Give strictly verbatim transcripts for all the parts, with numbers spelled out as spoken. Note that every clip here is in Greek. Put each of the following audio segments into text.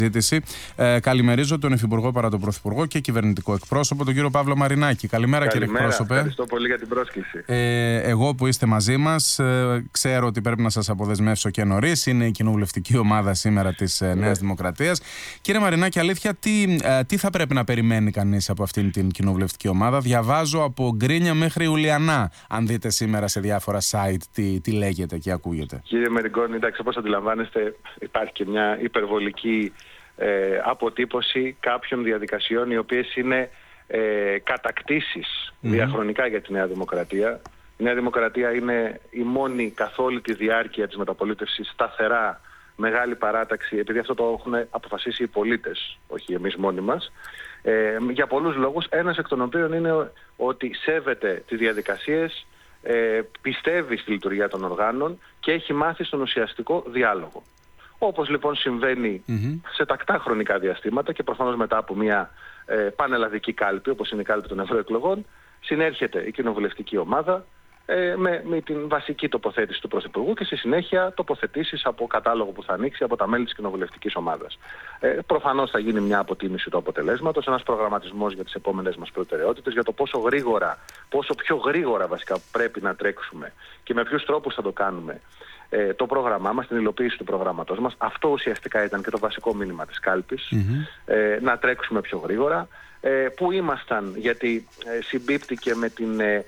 Ε, καλημερίζω τον Υφυπουργό παρά τον Πρωθυπουργό και κυβερνητικό εκπρόσωπο, τον κύριο Παύλο Μαρινάκη. Καλημέρα, Καλημέρα, κύριε εκπρόσωπε. Ευχαριστώ πολύ για την πρόσκληση. Ε, εγώ που είστε μαζί μας, ε, ξέρω ότι πρέπει να σας αποδεσμεύσω και νωρίς. Είναι η κοινοβουλευτική ομάδα σήμερα της ε, Νέας Δημοκρατίας. Κύριε Μαρινάκη, αλήθεια, τι, ε, τι θα πρέπει να περιμένει κανείς από αυτήν την κοινοβουλευτική ομάδα? Διαβάζω από Γκρίνια μέχρι Ουλιανά, αν δείτε σήμερα σε διάφορα site τι, τι λέγεται και ακούγεται. Κύριε Μεριγκόνη, εντάξει, όπως αντιλαμβάνεστε, υπάρχει και μια υπερβολική ε, αποτύπωση κάποιων διαδικασιών οι οποίες είναι ε, κατακτήσεις mm-hmm. διαχρονικά για τη Νέα Δημοκρατία. Η Νέα Δημοκρατία είναι η μόνη καθ' όλη τη διάρκεια της μεταπολίτευσης σταθερά μεγάλη παράταξη, επειδή αυτό το έχουν αποφασίσει οι πολίτες, όχι εμείς μόνοι μας, ε, για πολλούς λόγους, ένας εκ των οποίων είναι ότι σέβεται τις διαδικασίες, ε, πιστεύει στη λειτουργία των οργάνων και έχει μάθει στον ουσιαστικό διάλογο. Όπως λοιπόν συμβαίνει mm-hmm. σε τακτά χρονικά διαστήματα και προφανώς μετά από μια ε, πανελλαδική κάλπη, όπως είναι η κάλπη των ευρωεκλογών, συνέρχεται η κοινοβουλευτική ομάδα ε, με, με την βασική τοποθέτηση του Πρωθυπουργού και στη συνέχεια τοποθετήσεις από κατάλογο που θα ανοίξει από τα μέλη της κοινοβουλευτικής ομάδας. Ε, προφανώς θα γίνει μια αποτίμηση του αποτελέσματος, ένας προγραμματισμός για τις επόμενες μας προτεραιότητες, για το πόσο γρήγορα, πόσο πιο γρήγορα βασικά πρέπει να τρέξουμε και με ποιους τρόπους θα το κάνουμε. Ε, το πρόγραμμά μας, την υλοποίηση του προγράμματός μας. Αυτό ουσιαστικά ήταν και το βασικό μήνυμα της κάλπης. Mm-hmm. Ε, να τρέξουμε πιο γρήγορα. Ε, που ήμασταν, γιατί ε, συμπίπτηκε με την, ε,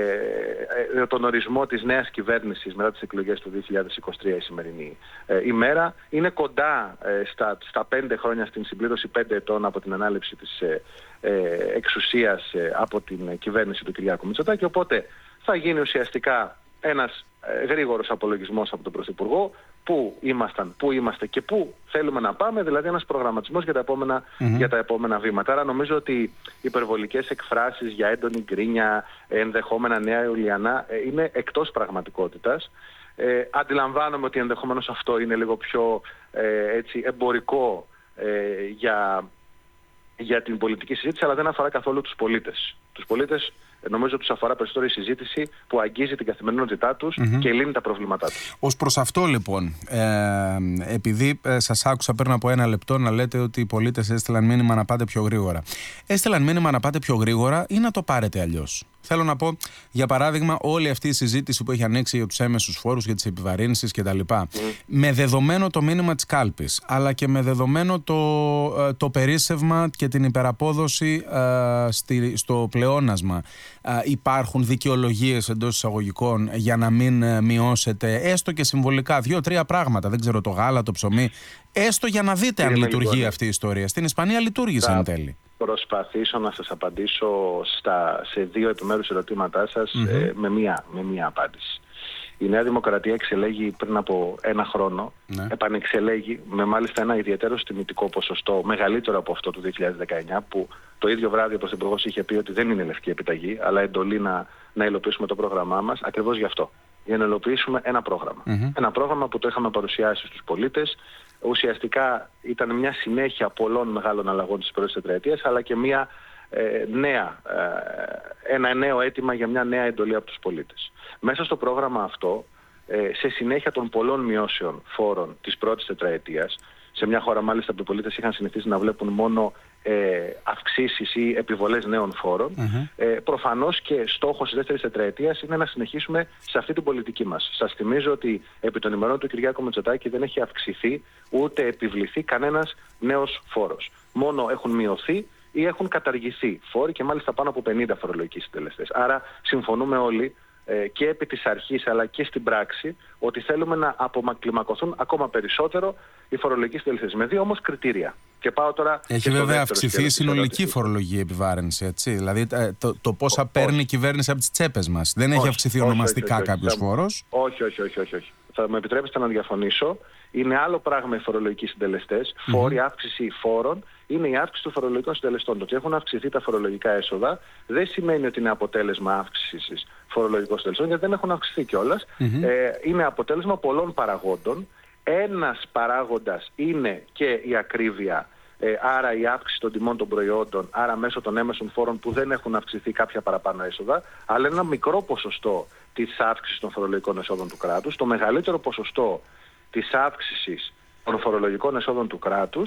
ε, τον ορισμό της νέας κυβέρνησης μετά τις εκλογές του δύο χιλιάδες είκοσι τρία η σημερινή ε, ημέρα. Είναι κοντά ε, στα, στα πέντε χρόνια στην συμπλήρωση πέντε ετών από την ανάληψη της ε, ε, εξουσίας ε, από την κυβέρνηση του Κυριάκου Μητσοτάκη. Οπότε θα γίνει ουσιαστικά ένας ε, γρήγορος απολογισμός από τον Πρωθυπουργό, πού ήμασταν, πού είμαστε και πού θέλουμε να πάμε, δηλαδή ένας προγραμματισμός για τα επόμενα, mm-hmm. για τα επόμενα βήματα. Άρα νομίζω ότι υπερβολικές εκφράσεις για έντονη γκρίνια, ενδεχόμενα Νέα Ιουλιανά, ε, είναι εκτός πραγματικότητας. Ε, αντιλαμβάνομαι ότι ενδεχομένως αυτό είναι λίγο πιο ε, έτσι, εμπορικό ε, για, για την πολιτική συζήτηση, αλλά δεν αφορά καθόλου τους πολίτες. Τους πολίτες νομίζω τους αφορά περισσότερο η συζήτηση που αγγίζει την καθημερινότητά τους mm-hmm. και λύνει τα προβλήματά τους. Ως προς αυτό λοιπόν, ε, επειδή ε, σας άκουσα πριν από ένα λεπτό να λέτε ότι οι πολίτες έστειλαν μήνυμα να πάτε πιο γρήγορα. Έστειλαν μήνυμα να πάτε πιο γρήγορα ή να το πάρετε αλλιώς? Θέλω να πω, για παράδειγμα, όλη αυτή η συζήτηση που έχει ανοίξει για τους έμεσους φόρους, για τις επιβαρύνσεις κτλ. Mm. Με δεδομένο το μήνυμα της κάλπης, αλλά και με δεδομένο το, το περίσσευμα και την υπεραπόδοση α, στη, στο πλεόνασμα, α, υπάρχουν δικαιολογίες εντός εισαγωγικών για να μην α, μειώσετε έστω και συμβολικά δύο-τρία πράγματα, δεν ξέρω, το γάλα, το ψωμί, έστω για να δείτε αν λειτουργεί λοιπόν αυτή η ιστορία? Στην Ισπανία λειτουργήσε εν τέλει. Προσπαθήσω να σας απαντήσω στα, σε δύο επιμέρους ερωτήματά σας mm-hmm. ε, με, μία, με μία απάντηση. Η Νέα Δημοκρατία εξελέγει πριν από ένα χρόνο, ναι. επανεξελέγει με μάλιστα ένα ιδιαίτερο τιμητικό ποσοστό, μεγαλύτερο από αυτό του δύο χιλιάδες δεκαεννιά, που το ίδιο βράδυ ο Πρωθυπουργός είχε πει ότι δεν είναι λευκή επιταγή, αλλά εντολή να, να υλοποιήσουμε το πρόγραμμά μας, ακριβώς γι' αυτό. Για να υλοποιήσουμε ένα πρόγραμμα. Mm-hmm. Ένα πρόγραμμα που το είχαμε παρουσιάσει στους πολίτες. Ουσιαστικά ήταν μια συνέχεια πολλών μεγάλων αλλαγών της πρώτης τετραετίας, αλλά και μια ε, νέα, ε, ένα νέο αίτημα για μια νέα εντολή από τους πολίτες. Μέσα στο πρόγραμμα αυτό, ε, σε συνέχεια των πολλών μειώσεων φόρων της πρώτης τετραετίας, σε μια χώρα μάλιστα που οι πολίτες είχαν συνηθίσει να βλέπουν μόνο ε, αυξήσεις ή επιβολές νέων φόρων, mm-hmm. ε, προφανώς και στόχος της δεύτερης τετραετίας είναι να συνεχίσουμε σε αυτή την πολιτική μας. Σας θυμίζω ότι επί των ημερών του Κυριάκου Μητσοτάκη δεν έχει αυξηθεί ούτε επιβληθεί κανένας νέος φόρος. Μόνο έχουν μειωθεί ή έχουν καταργηθεί φόροι και μάλιστα πάνω από πενήντα φορολογικοί συντελεστές. Άρα συμφωνούμε όλοι και επί της αρχής αλλά και στην πράξη ότι θέλουμε να αποκλιμακωθούν ακόμα περισσότερο οι φορολογικοί συντελεστές. Με δύο όμως κριτήρια. Και πάω τώρα Έχει βέβαια αυξηθεί η συνολική φορολογική επιβάρυνση, έτσι. Δηλαδή το, το πόσα Ό, παίρνει όχι. η κυβέρνηση από τις τσέπες μας. Δεν όχι, έχει αυξηθεί όχι, ονομαστικά όχι, όχι, κάποιος όχι. φόρος. Όχι, όχι, όχι, όχι, όχι. Θα μου επιτρέψετε να διαφωνήσω. Είναι άλλο πράγμα οι φορολογικοί συντελεστές. Mm-hmm. Φόροι, αύξηση φόρων είναι η αύξηση των φορολογικών συντελεστών. Το ότι έχουν αυξηθεί τα φορολογικά έσοδα δεν σημαίνει ότι είναι αποτέλεσμα αύξησης φορολογικών συντελεστών, γιατί δεν έχουν αυξηθεί κιόλας. Mm-hmm. Ε, είναι αποτέλεσμα πολλών παραγόντων. Ένας παράγοντας είναι και η ακρίβεια, ε, άρα η αύξηση των τιμών των προϊόντων, άρα μέσω των έμεσων φόρων που δεν έχουν αυξηθεί κάποια παραπάνω έσοδα, αλλά ένα μικρό ποσοστό της αύξησης των φορολογικών εσόδων του κράτους. Το μεγαλύτερο ποσοστό της αύξησης των φορολογικών εσόδων του κράτους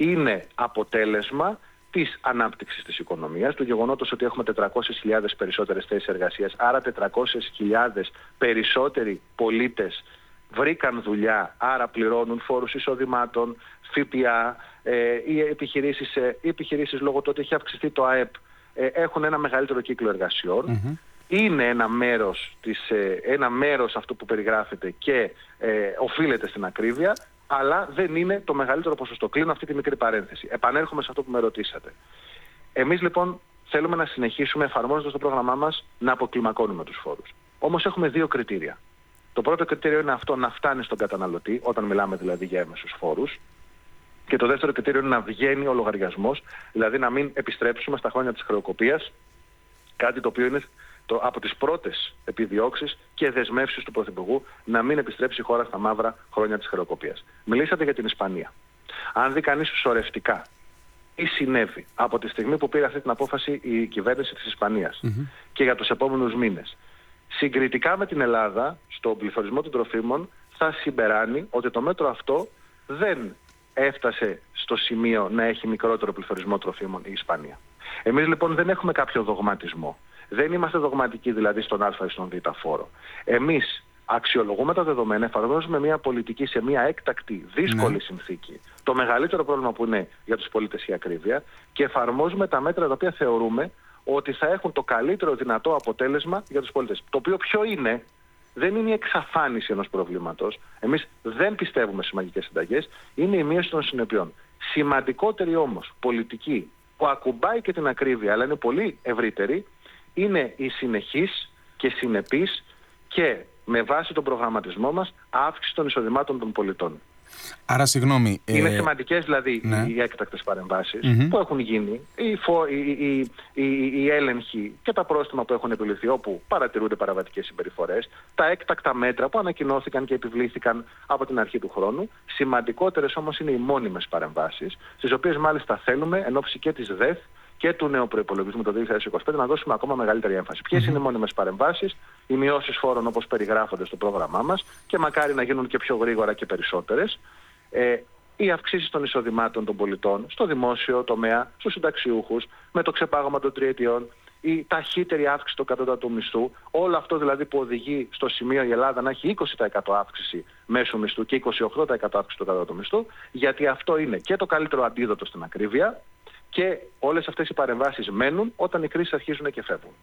Είναι αποτέλεσμα της ανάπτυξης της οικονομίας, του γεγονότος ότι έχουμε τετρακόσιες χιλιάδες περισσότερες θέσεις εργασίας, άρα τετρακόσιες χιλιάδες περισσότεροι πολίτες βρήκαν δουλειά, άρα πληρώνουν φόρους εισοδημάτων, ΦΠΑ, ε, οι, επιχειρήσεις, ε, οι επιχειρήσεις λόγω του ότι έχει αυξηθεί το ΑΕΠ ε, έχουν ένα μεγαλύτερο κύκλο εργασιών. Mm-hmm. Είναι ένα μέρος, της, ε, ένα μέρος αυτό που περιγράφεται και ε, οφείλεται στην ακρίβεια, αλλά δεν είναι το μεγαλύτερο ποσοστό. Κλείνω αυτή τη μικρή παρένθεση. Επανέρχομαι σε αυτό που με ρωτήσατε. Εμείς λοιπόν θέλουμε να συνεχίσουμε εφαρμόζοντας το πρόγραμμά μας να αποκλιμακώνουμε τους φόρους. Όμως έχουμε δύο κριτήρια. Το πρώτο κριτήριο είναι αυτό να φτάνει στον καταναλωτή, όταν μιλάμε δηλαδή για έμεσους φόρους. Και το δεύτερο κριτήριο είναι να βγαίνει ο λογαριασμός, δηλαδή να μην επιστρέψουμε στα χρόνια της χρεοκοπίας, κάτι το οποίο είναι το, από τις πρώτες επιδιώξεις και δεσμεύσεις του Πρωθυπουργού, να μην επιστρέψει η χώρα στα μαύρα χρόνια της χρεοκοπίας. Μιλήσατε για την Ισπανία. Αν δει κανείς σωρευτικά τι συνέβη από τη στιγμή που πήρε αυτή την απόφαση η κυβέρνηση της Ισπανίας mm-hmm. και για τους επόμενους μήνες, συγκριτικά με την Ελλάδα, στον πληθωρισμό των τροφίμων, θα συμπεράνει ότι το μέτρο αυτό δεν έφτασε στο σημείο να έχει μικρότερο πληθωρισμό τροφίμων η Ισπανία. Εμείς λοιπόν δεν έχουμε κάποιο δογματισμό. Δεν είμαστε δογματικοί δηλαδή στον Α ή στον Β φόρο. Εμείς αξιολογούμε τα δεδομένα, εφαρμόζουμε μια πολιτική σε μια έκτακτη, δύσκολη ναι. συνθήκη. Το μεγαλύτερο πρόβλημα που είναι για τους πολίτες η ακρίβεια, και εφαρμόζουμε τα μέτρα τα οποία θεωρούμε ότι θα έχουν το καλύτερο δυνατό αποτέλεσμα για τους πολίτες. Το οποίο ποιο είναι? Δεν είναι η εξαφάνιση ενός προβλήματος. Εμείς δεν πιστεύουμε σε μαγικές συνταγές. Είναι η μείωση των συνεπειών. Σημαντικότερη όμως πολιτική που ακουμπάει και την ακρίβεια, αλλά είναι πολύ ευρύτερη, είναι η συνεχής και συνεπής και με βάση τον προγραμματισμό μας αύξηση των εισοδημάτων των πολιτών. Άρα, συγγνώμη. Είναι ε... σημαντικές δηλαδή ναι. οι έκτακτες παρεμβάσεις mm-hmm. που έχουν γίνει, οι, φο... οι, οι, οι, οι έλεγχοι και τα πρόστιμα που έχουν επιληθεί όπου παρατηρούνται παραβατικές συμπεριφορές, τα έκτακτα μέτρα που ανακοινώθηκαν και επιβλήθηκαν από την αρχή του χρόνου. Σημαντικότερες όμως είναι οι μόνιμες παρεμβάσεις, στις οποίες μάλιστα θέλουμε εν ώψη και της ΔΕΘ και του νέου προϋπολογισμού το δύο χιλιάδες είκοσι πέντε να δώσουμε ακόμα μεγαλύτερη έμφαση. Ποιες mm-hmm. είναι οι μόνιμες παρεμβάσεις? Οι μειώσεις φόρων όπως περιγράφονται στο πρόγραμμά μας και μακάρι να γίνουν και πιο γρήγορα και περισσότερες. Ε, οι αυξήσεις των εισοδημάτων των πολιτών στο δημόσιο τομέα, στους συνταξιούχους, με το ξεπάγωμα των τριετιών, η ταχύτερη αύξηση του κατώτατου μισθού, όλο αυτό δηλαδή που οδηγεί στο σημείο η Ελλάδα να έχει είκοσι τοις εκατό αύξηση μέσου μισθού και είκοσι οκτώ τοις εκατό αύξηση του κατώτατου μισθού, γιατί αυτό είναι και το καλύτερο αντίδοτο στην ακρίβεια. Και όλες αυτές οι παρεμβάσεις μένουν όταν οι κρίσεις αρχίζουν και φεύγουν.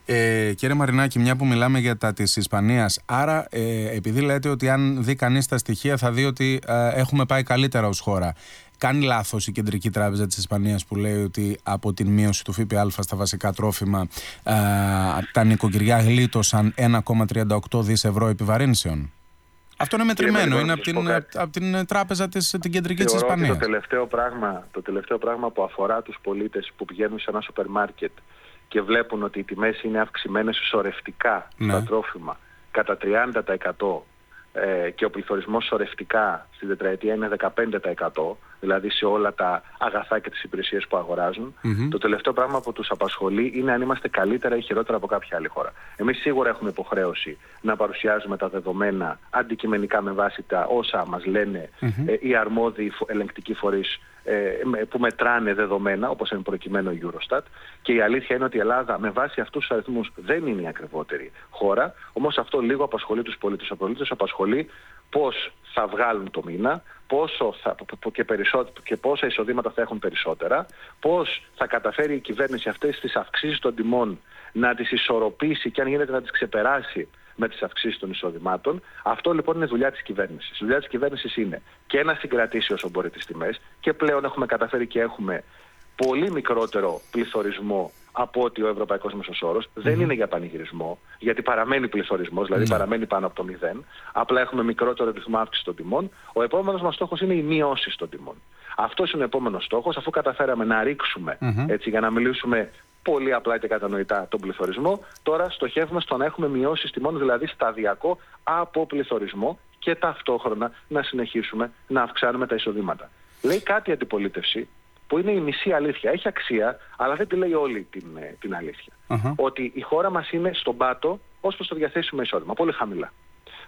Ε, κύριε Μαρινάκη, μια που μιλάμε για τα της Ισπανίας, άρα ε, επειδή λέτε ότι αν δει κανείς τα στοιχεία θα δει ότι ε, έχουμε πάει καλύτερα ως χώρα. Κάνει λάθος η Κεντρική Τράπεζα της Ισπανίας που λέει ότι από την μείωση του ΦΠΑ στα βασικά τρόφιμα ε, τα νοικοκυριά γλίτωσαν ένα κόμμα τριάντα οκτώ δισεκατομμύρια ευρώ επιβαρύνσεων? Αυτό είναι μετρημένο, είναι από την, από την τράπεζα της, την κεντρική της Ισπανίας. Το τελευταίο, πράγμα, το τελευταίο πράγμα που αφορά τους πολίτες που πηγαίνουν σε ένα σούπερ μάρκετ και βλέπουν ότι οι τιμές είναι αυξημένες σωρευτικά ναι. στα τρόφιμα κατά τριάντα τοις εκατό ε, και ο πληθωρισμός σωρευτικά στην τετραετία είναι δεκαπέντε τοις εκατό, δηλαδή σε όλα τα αγαθά και τις υπηρεσίες που αγοράζουν, mm-hmm. το τελευταίο πράγμα που τους απασχολεί είναι αν είμαστε καλύτερα ή χειρότερα από κάποια άλλη χώρα. Εμείς σίγουρα έχουμε υποχρέωση να παρουσιάζουμε τα δεδομένα αντικειμενικά με βάση τα όσα μας λένε mm-hmm. ε, οι αρμόδιοι ελεγκτικοί φορείς ε, που μετράνε δεδομένα, όπως είναι προκειμένο η Eurostat, και η αλήθεια είναι ότι η Ελλάδα με βάση αυτούς τους αριθμούς δεν είναι η ακριβότερη χώρα, όμως αυτό λίγο απασχολεί τους πολίτες. Ο πολίτες απασχολεί πώς θα βγάλουν το μήνα, πόσο θα, και, και πόσα εισοδήματα θα έχουν περισσότερα, πώς θα καταφέρει η κυβέρνηση αυτές τις αυξήσεις των τιμών να τις ισορροπήσει και αν γίνεται να τις ξεπεράσει με τις αυξήσεις των εισοδημάτων. Αυτό λοιπόν είναι δουλειά της κυβέρνησης. Η δουλειά της κυβέρνησης είναι και να συγκρατήσει όσο μπορεί τις τιμές, και πλέον έχουμε καταφέρει και έχουμε πολύ μικρότερο πληθωρισμό από ότι ο ευρωπαϊκός μέσος όρος. Mm-hmm. Δεν είναι για πανηγυρισμό, γιατί παραμένει πληθωρισμός, δηλαδή mm-hmm. παραμένει πάνω από το μηδέν. Απλά έχουμε μικρότερο ρυθμό αύξηση των τιμών. Ο επόμενος μας στόχος είναι οι μειώσεις των τιμών. Αυτός είναι ο επόμενος στόχος, αφού καταφέραμε να ρίξουμε, mm-hmm. έτσι, για να μιλήσουμε πολύ απλά και κατανοητά, τον πληθωρισμό. Τώρα στοχεύουμε στο να έχουμε μειώσεις τιμών, δηλαδή σταδιακό από πληθωρισμό, και ταυτόχρονα να συνεχίσουμε να αυξάνουμε τα εισοδήματα. Λέει κάτι η αντιπολίτευση που είναι η μισή αλήθεια. Έχει αξία, αλλά δεν τη λέει όλη την, την αλήθεια. Uh-huh. Ότι η χώρα μας είναι στον πάτο ως προς το διαθέσιμο εισόδημα. Πολύ χαμηλά.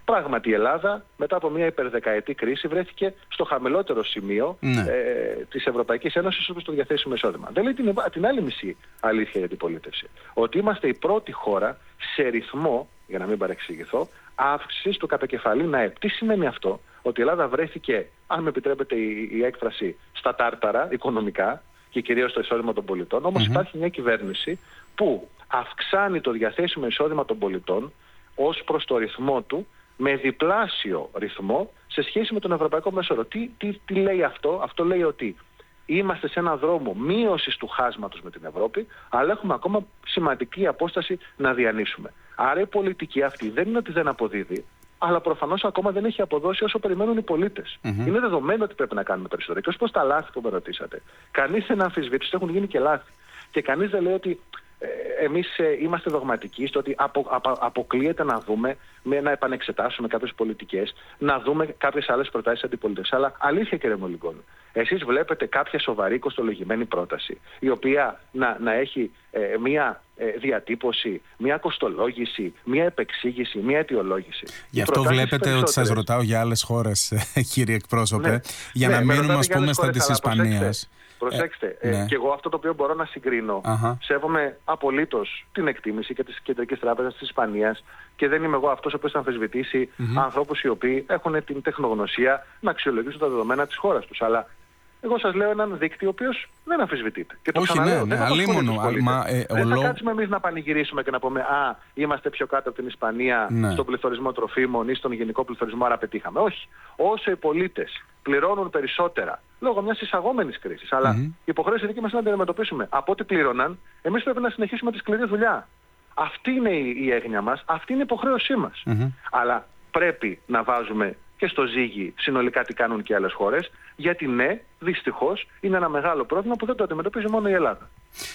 Πράγματι η Ελλάδα μετά από μια υπερδεκαετή κρίση βρέθηκε στο χαμηλότερο σημείο ναι. ε, της Ευρωπαϊκής Ένωσης όπως το διαθέσιμο εισόδημα. Δεν λέει την, την άλλη μισή αλήθεια για την πολίτευση. Ότι είμαστε η πρώτη χώρα σε ρυθμό, για να μην παρεξηγηθώ, αύξησης του κατακεφαλήν ΑΕΠ. Τι σημαίνει αυτό? Ότι η Ελλάδα βρέθηκε, αν με επιτρέπετε η, η έκφραση, στα τάρταρα οικονομικά και κυρίως στο εισόδημα των πολιτών. Όμως mm-hmm. υπάρχει μια κυβέρνηση που αυξάνει το διαθέσιμο εισόδημα των πολιτών ως προς το ρυθμό του με διπλάσιο ρυθμό σε σχέση με τον ευρωπαϊκό μέσο όρο. Τι, τι, τι λέει αυτό? Αυτό λέει ότι είμαστε σε έναν δρόμο μείωσης του χάσματος με την Ευρώπη, αλλά έχουμε ακόμα σημαντική απόσταση να διανύσουμε. Άρα η πολιτική αυτή δεν είναι ότι δεν αποδίδει, αλλά προφανώς ακόμα δεν έχει αποδώσει όσο περιμένουν οι πολίτες. Mm-hmm. Είναι δεδομένο ότι πρέπει να κάνουμε περισσότερο. Και ως προς τα λάθη που με ρωτήσατε, κανείς δεν αμφισβήτησε, έχουν γίνει και λάθη. Και κανείς δεν λέει ότι ε, εμείς ε, είμαστε δογματικοί στο ότι απο, απο, αποκλείεται να δούμε, με, να επανεξετάσουμε κάποιες πολιτικές, να δούμε κάποιες άλλες προτάσεις αντιπολίτευσης. Αλλά αλήθεια, κύριε Μολυγκόνη, εσείς βλέπετε κάποια σοβαρή κοστολογημένη πρόταση, η οποία να, να έχει ε, μία ε, διατύπωση, μία κοστολόγηση, μία επεξήγηση, μία αιτιολόγηση. Γι' αυτό βλέπετε ότι σας ρωτάω για άλλες χώρες, κύριε εκπρόσωπε, ναι, για ναι, να μείνουμε, ας πούμε, στα της Ισπανίας. Προσέξτε, ε, ναι. και εγώ αυτό το οποίο μπορώ να συγκρίνω, uh-huh. σέβομαι απολύτως την εκτίμηση και της Κεντρικής Τράπεζας της Ισπανίας και δεν είμαι εγώ αυτός ο οποίος θα αμφισβητήσει uh-huh. ανθρώπους οι οποίοι έχουν την τεχνογνωσία να αξιολογήσουν τα δεδομένα της χώρας τους. Αλλά εγώ σας λέω έναν δείκτη ο οποίος δεν αμφισβητείται. Και το Όχι, ξαναλέω, ναι, δεν ναι, θα, ε, δεν θα κάτσουμε εμείς να πανηγυρίσουμε και να πούμε «Α, είμαστε πιο κάτω από την Ισπανία ναι. στον πληθωρισμό τροφίμων ή στον γενικό πληθωρισμό, άρα πετύχαμε». Όχι. Όσο οι πολίτες πληρώνουν περισσότερα λόγω μιας εισαγόμενης κρίσης, αλλά mm-hmm. η υποχρέωση δική μας είναι να την αντιμετωπίσουμε. Από ό,τι πλήρωναν, εμείς πρέπει να συνεχίσουμε τη σκληρή δουλειά. Αυτή είναι η, η έγνοια μας, αυτή είναι η υποχρέωσή μας. Mm-hmm. Αλλά πρέπει να βάζουμε και στο ζύγι συνολικά τι κάνουν και άλλες χώρες, γιατί ναι, δυστυχώς είναι ένα μεγάλο πρόβλημα που δεν το αντιμετωπίζει μόνο η Ελλάδα.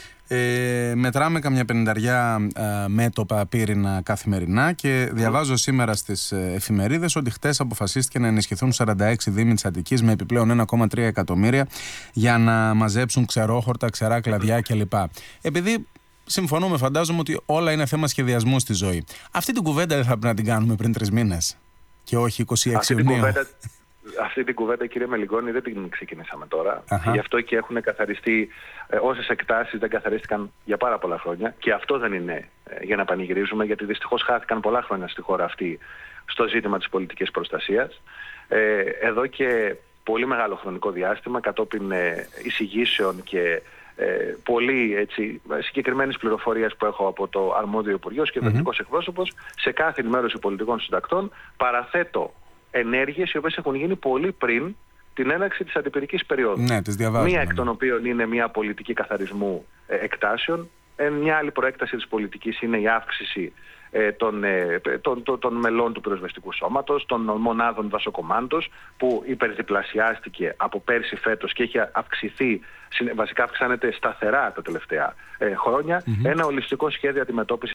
Ε, μετράμε καμιά πενηνταριά ε, μέτωπα πύρινα καθημερινά και διαβάζω σήμερα στις ε, εφημερίδες ότι χτες αποφασίστηκε να ενισχυθούν σαράντα έξι δήμοι της Αττικής με επιπλέον ένα κόμμα τρία εκατομμύρια για να μαζέψουν ξερόχορτα, ξερά κλαδιά κλπ. Επειδή συμφωνούμε, φαντάζομαι ότι όλα είναι θέμα σχεδιασμού στη ζωή. Αυτή την κουβέντα δεν θα πρέπει να την κάνουμε πριν τρεις μήνες και όχι είκοσι έξι Ιουνίου. Αυτή την κουβέντα, κύριε Μελιγόνη, δεν την ξεκινήσαμε τώρα. Uh-huh. Γι' αυτό και έχουν καθαριστεί ε, όσες εκτάσεις δεν καθαρίστηκαν για πάρα πολλά χρόνια. Και αυτό δεν είναι ε, για να πανηγυρίζουμε, γιατί δυστυχώς χάθηκαν πολλά χρόνια στη χώρα αυτή στο ζήτημα της πολιτικής προστασίας. Ε, εδώ και πολύ μεγάλο χρονικό διάστημα, κατόπιν ε, εισηγήσεων και ε, πολύ έτσι, συγκεκριμένες πληροφορίες που έχω από το αρμόδιο Υπουργείο και κυβερνητικός mm-hmm. εκπρόσωπος, σε κάθε ενημέρωση πολιτικών συντακτών παραθέτω ενέργειες οι οποίες έχουν γίνει πολύ πριν την έναρξη της αντιπυρικής περίοδου. Ναι, τις διαβάζουμε. Μία εκ των οποίων είναι μια πολιτική καθαρισμού ε, εκτάσεων. Ε, μια άλλη προέκταση της πολιτικής είναι η αύξηση ε, των, ε, των, των, των μελών του πυροσβεστικού σώματος, των μονάδων δασοκομάντος, που υπερδιπλασιάστηκε από πέρσι φέτος και έχει αυξηθεί, βασικά αυξάνεται σταθερά τα τελευταία ε, χρόνια. Mm-hmm. Ένα ολιστικό σχέδιο αντιμετώπισης